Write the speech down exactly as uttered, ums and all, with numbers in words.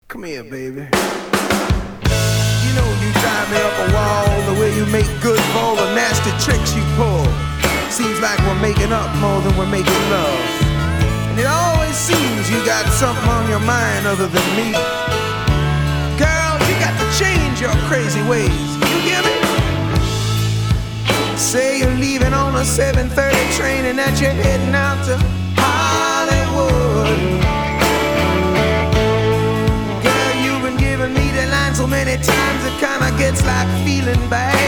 Come here, baby. You know you drive me up a wall, the way you make good for all the nasty tricks you pull. Seems like we're making up more than we're making love. And it always seems you got something on your mind other than me. Girl, you got to change your crazy ways. You hear me? Say you're leaving on a seven thirty train and that you're heading out to Hollywood. Girl, you've been giving me the line so many times it kinda gets like feeling bad.